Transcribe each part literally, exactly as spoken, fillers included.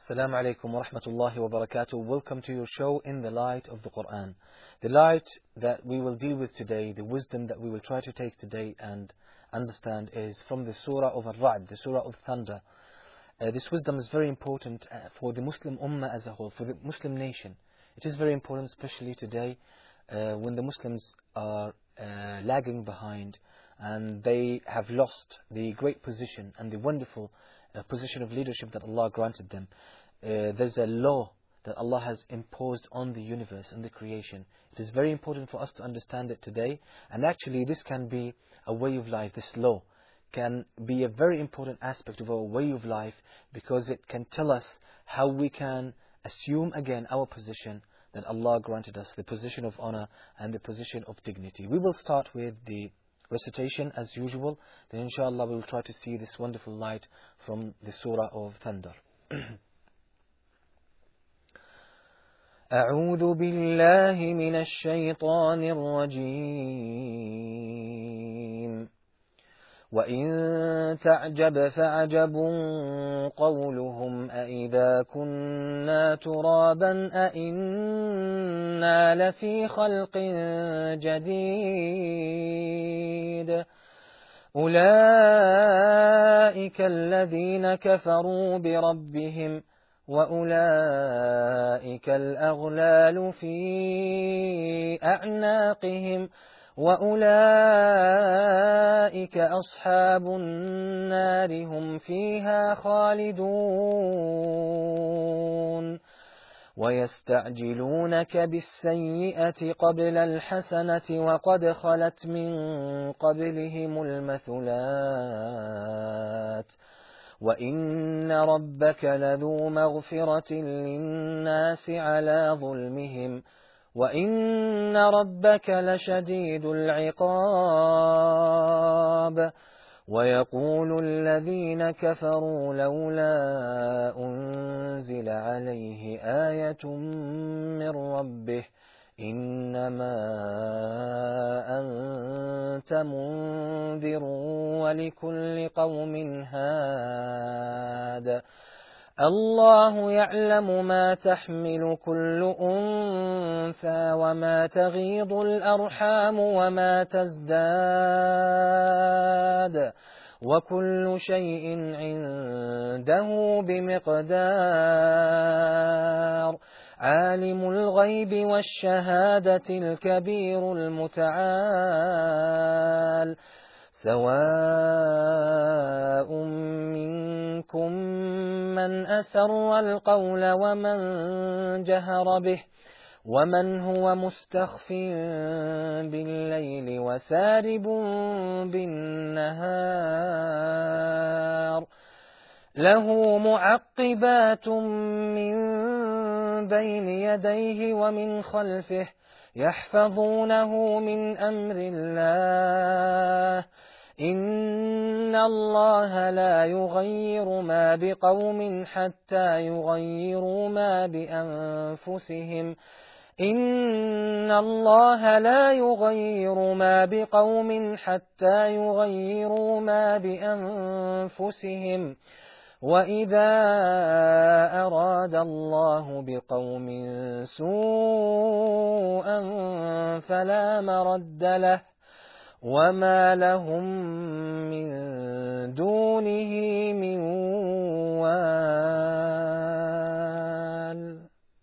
Assalamu alaikum wa rahmatullahi wa barakatuh. Welcome to your show In the Light of the Quran. The light that we will deal with today, the wisdom that we will try to take today and understand is from the Surah of Ar-Ra'd, the Surah of Thunder. Uh, this wisdom is very important uh, for the Muslim Ummah as a whole, for the Muslim nation. It is very important, especially today uh, when the Muslims are uh, lagging behind and they have lost the great position and the wonderful uh, position of leadership that Allah granted them. Uh, there's a law that Allah has imposed on the universe and the creation. It is very important for us to understand it today, and actually this can be a way of life. This law can be a very important aspect of our way of life, because it can tell us how we can assume again our position that Allah granted us, the position of honor and the position of dignity. We will start with the recitation as usual, then inshallah we will try to see this wonderful light from the Surah of Thunder. أعوذ بالله من الشيطان الرجيم وإن تعجب فعجب قولهم أإذا كنا ترابا أإنا لفي خلق جديد أولئك الذين كفروا بربهم وأولئك الأغلال في أعناقهم وأولئك أصحاب النار هم فيها خالدون ويستعجلونك بالسيئة قبل الحسنة وقد خلت من قبلهم المثلات وإن ربك لذو مغفرة للناس على ظلمهم وإن ربك لشديد العقاب ويقول الذين كفروا لولا أنزل عليه آية من ربه إنما أنت منذر ولكل قوم هاد الله يعلم ما تحمل كل أنثى وما تغيض الأرحام وما تزداد وكل شيء عنده بمقدار عالم الغيب والشهادة الكبير المتعال سواء منكم من أسر القول ومن جهر به ومن هو مستخف بالليل وسارب بالنهار له معقبات من بين يديه ومن خلفه يحفظونه من أمر الله إن الله لا يغير ما بقوم حتى يغيروا ما بأنفسهم إن الله لا يغير ما بقوم حتى يغيروا ما بأنفسهم وإذا أراد الله بقوم سوءا فلا مرد له وما لهم من دونه من وال.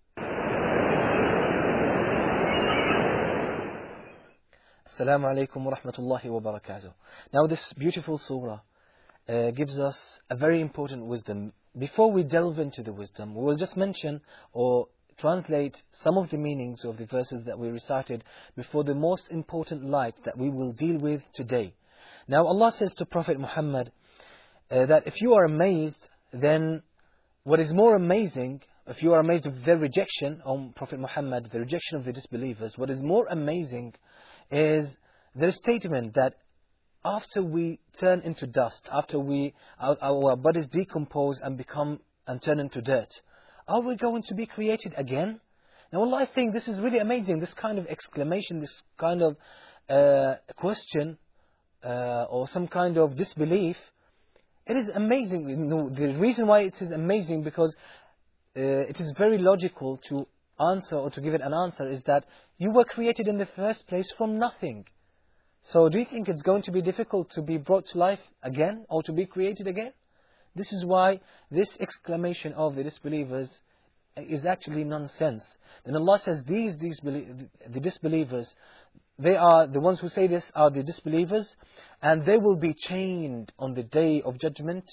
Assalamu alaikum wa rahmatullahi wa barakatuh. Now this beautiful surah uh, gives us a very important wisdom. Before we delve into the wisdom, we will just mention or translate some of the meanings of the verses that we recited before the most important light that we will deal with today. Now Allah says to Prophet Muhammad uh, that if you are amazed, then what is more amazing, if you are amazed of their rejection on Prophet Muhammad, the rejection of the disbelievers, what is more amazing is their statement that after we turn into dust, after we our, our bodies decompose and become and turn into dirt, are we going to be created again? Now Allah is saying this is really amazing, this kind of exclamation, this kind of uh, question uh, or some kind of disbelief. It is amazing. You know, the reason why it is amazing because uh, it is very logical to answer or to give it an answer is that you were created in the first place from nothing. So do you think it's going to be difficult to be brought to life again or to be created again? This is why this exclamation of the disbelievers is actually nonsense. Then Allah says these, these the disbelievers, they are the ones who say this are the disbelievers, and they will be chained on the day of judgment,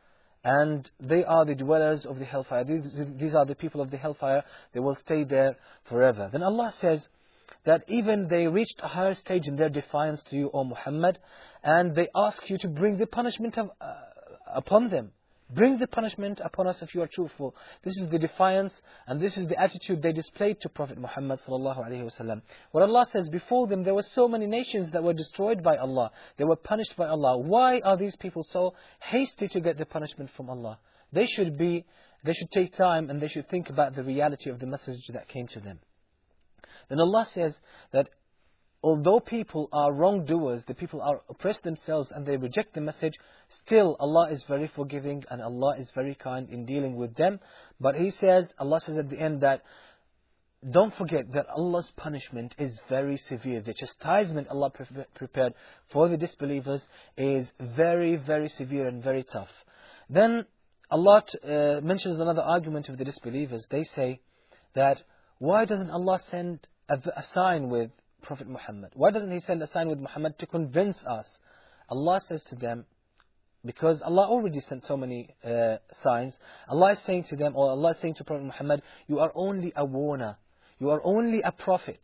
and they are the dwellers of the hellfire. These, these are the people of the hellfire. They will stay there forever. Then Allah says that even they reached a higher stage in their defiance to you, O Muhammad, and they ask you to bring the punishment of, uh, upon them. Bring the punishment upon us if you are truthful. This is the defiance, and this is the attitude they displayed to Prophet Muhammad sallallahu alaihi wasallam. What Allah says, before them there were so many nations that were destroyed by Allah. They were punished by Allah. Why are these people so hasty to get the punishment from Allah? They should be, they should take time and they should think about the reality of the message that came to them. Then Allah says that although people are wrongdoers, the people are oppressed themselves and they reject the message, still Allah is very forgiving and Allah is very kind in dealing with them. But He says, Allah says at the end that, don't forget that Allah's punishment is very severe. The chastisement Allah pre prepared for the disbelievers is very, very severe and very tough. Then Allah uh, mentions another argument of the disbelievers. They say that, why doesn't Allah send a, a sign with Prophet Muhammad? Why doesn't He send a sign with Muhammad to convince us? Allah says to them, because Allah already sent so many uh, signs, Allah is saying to them, or Allah is saying to Prophet Muhammad, you are only a warner. You are only a prophet.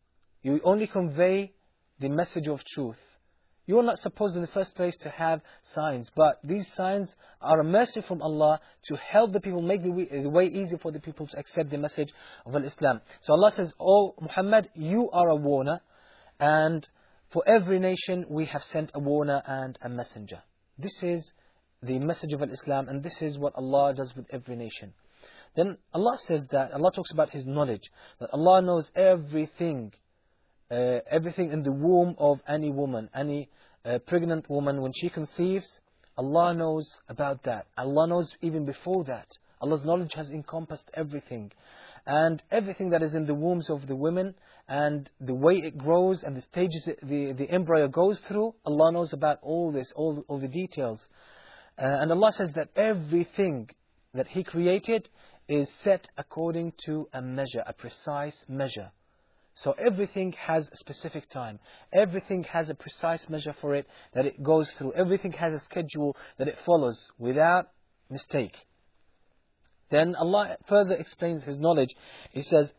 You only convey the message of truth. You are not supposed in the first place to have signs, but these signs are a mercy from Allah to help the people, make the way, the way easy for the people to accept the message of Islam. So Allah says, O Muhammad, you are a warner, and for every nation we have sent a warner and a messenger. This is the message of Islam, and this is what Allah does with every nation. Then Allah says that, Allah talks about His knowledge, that Allah knows everything. Uh, everything in the womb of any woman, any uh, pregnant woman, when she conceives, Allah knows about that. Allah knows even before that. Allah's knowledge has encompassed everything. And everything that is in the wombs of the women, and the way it grows, and the stages the, the embryo goes through, Allah knows about all this, all, all the details. Uh, and Allah says that everything that He created is set according to a measure, a precise measure. So everything has a specific time. Everything has a precise measure for it that it goes through. Everything has a schedule that it follows without mistake. Then Allah further explains His knowledge. He says,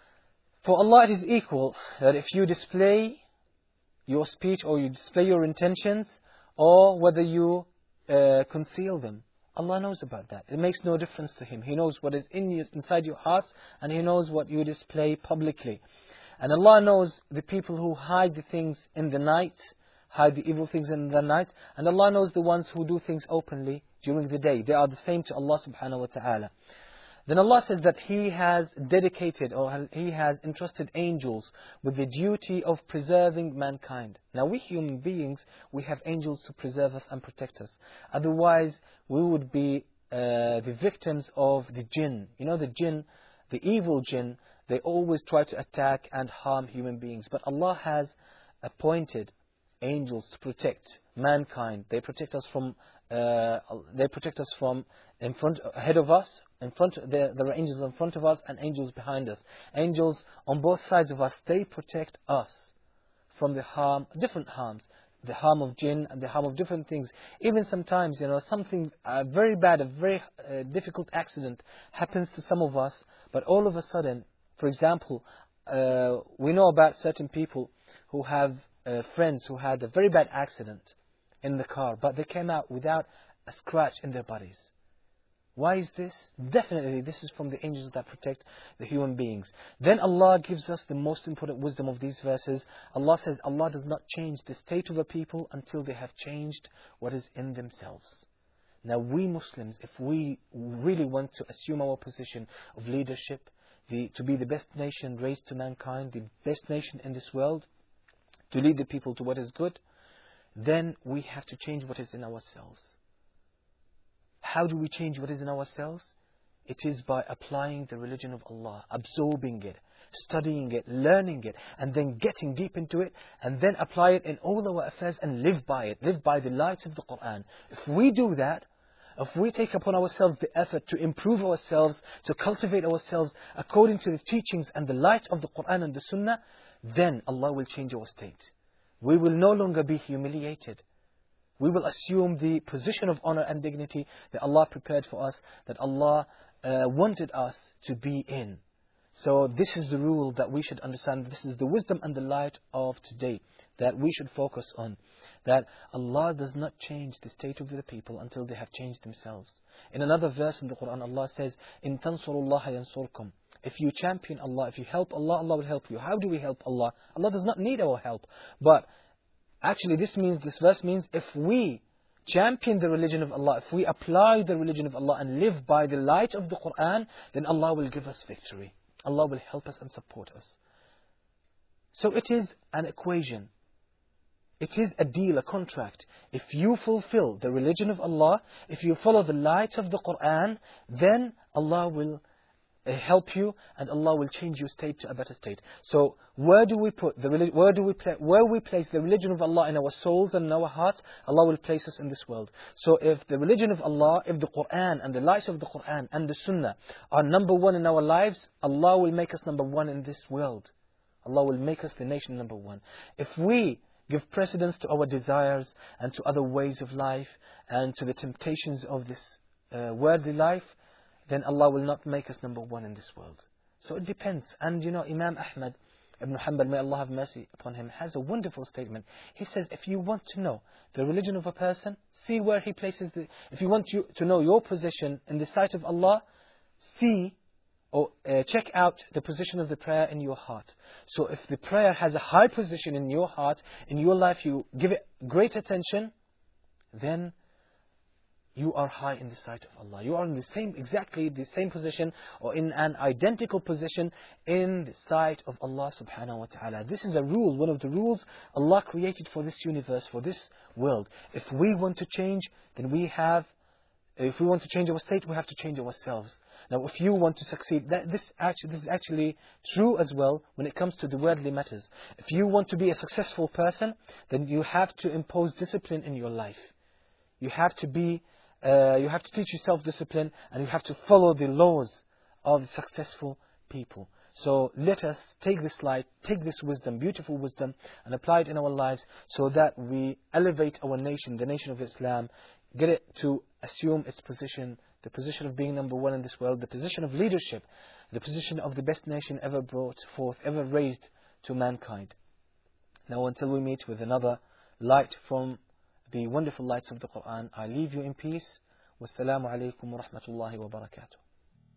for Allah it is equal that if you display your speech or you display your intentions, or whether you uh, conceal them. Allah knows about that. It makes no difference to Him. He knows what is in you, inside your hearts, and He knows what you display publicly. And Allah knows the people who hide the things in the night, hide the evil things in the night. And Allah knows the ones who do things openly during the day. They are the same to Allah subhanahu wa ta'ala. Then Allah says that He has dedicated, or He has entrusted angels with the duty of preserving mankind. Now we human beings, we have angels to preserve us and protect us. Otherwise we would be uh, the victims of the jinn. You know the jinn, the evil jinn, they always try to attack and harm human beings. But Allah has appointed angels to protect mankind. They protect us from, uh, they protect us from in front, ahead of us. In front, there, there are angels in front of us and angels behind us. Angels on both sides of us. They protect us from the harm, different harms. The harm of jinn and the harm of different things. Even sometimes, you know, something uh, very bad, a very uh, difficult accident happens to some of us, but all of a sudden, for example, uh, we know about certain people who have uh, friends who had a very bad accident in the car, but they came out without a scratch in their bodies. Why is this? Definitely this is from the angels that protect the human beings. Then Allah gives us the most important wisdom of these verses. Allah says Allah does not change the state of a people until they have changed what is in themselves. Now we Muslims, if we really want to assume our position of leadership, The, to be the best nation raised to mankind, the best nation in this world, to lead the people to what is good, then we have to change what is in ourselves. How do we change what is in ourselves? It is by applying the religion of Allah, absorbing it, studying it, learning it, and then getting deep into it, and then apply it in all our affairs and live by it, live by the light of the Quran. If we do that, if we take upon ourselves the effort to improve ourselves, to cultivate ourselves according to the teachings and the light of the Quran and the Sunnah, then Allah will change our state. We will no longer be humiliated. We will assume the position of honor and dignity that Allah prepared for us, that Allah uh, wanted us to be in. So this is the rule that we should understand. This is the wisdom and the light of today that we should focus on. That Allah does not change the state of the people until they have changed themselves. In another verse in the Quran, Allah says, "In tansurullaha yansurkum." If you champion Allah, if you help Allah, Allah will help you. How do we help Allah? Allah does not need our help. But actually this means, this verse means, if we champion the religion of Allah, if we apply the religion of Allah and live by the light of the Quran, then Allah will give us victory. Allah will help us and support us. So it is an equation. It is a deal, a contract. If you fulfill the religion of Allah, if you follow the light of the Quran, then Allah will help you and Allah will change your state to a better state. So where do we put the religion, where do we pla where we place the religion of Allah in our souls and in our hearts, Allah will place us in this world. So if the religion of Allah, if the Quran and the light of the Quran and the Sunnah are number one in our lives, Allah will make us number one in this world. Allah will make us the nation number one. If we give precedence to our desires and to other ways of life and to the temptations of this uh, worldly life, then Allah will not make us number one in this world. So it depends. And you know, Imam Ahmad ibn Hanbal, may Allah have mercy upon him, has a wonderful statement. He says, if you want to know the religion of a person, see where he places the... If you want you to know your position in the sight of Allah, see or uh, check out the position of the prayer in your heart. So if the prayer has a high position in your heart, in your life, you give it great attention, then you are high in the sight of Allah. You are in the same, exactly the same position, or in an identical position in the sight of Allah subhanahu wa ta'ala. This is a rule, one of the rules Allah created for this universe, for this world. If we want to change, then we have, if we want to change our state, we have to change ourselves. Now if you want to succeed, that, this, actually, this is actually true as well when it comes to the worldly matters. If you want to be a successful person, then you have to impose discipline in your life. You have to be Uh, you have to teach yourself discipline, and you have to follow the laws of successful people. So let us take this light, take this wisdom, beautiful wisdom, and apply it in our lives so that we elevate our nation, the nation of Islam, get it to assume its position, the position of being number one in this world, the position of leadership, the position of the best nation ever brought forth, ever raised to mankind. Now until we meet with another light from the wonderful lights of the Quran, I leave you in peace. Wassalamu alaikum wa rahmatullahi wa barakatuh.